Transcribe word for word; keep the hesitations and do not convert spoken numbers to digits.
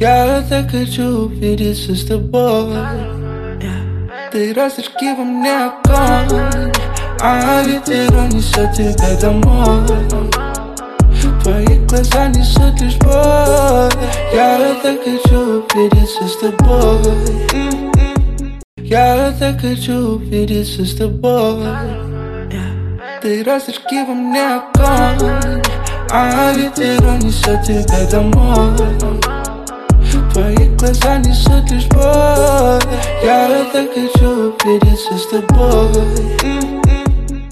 Я так хочу увидеться с тобой. Ты расточки во мне огонь, а ветер унесет тебя домой. Твои глаза несут лишь боль. Я так хочу увидеться с тобой. Я так хочу увидеться с тобой. Ты расточки во мне огонь, а ветер унесет тебя домой. Твои глаза несут лишь боль. Я так хочу увидеться с тобой.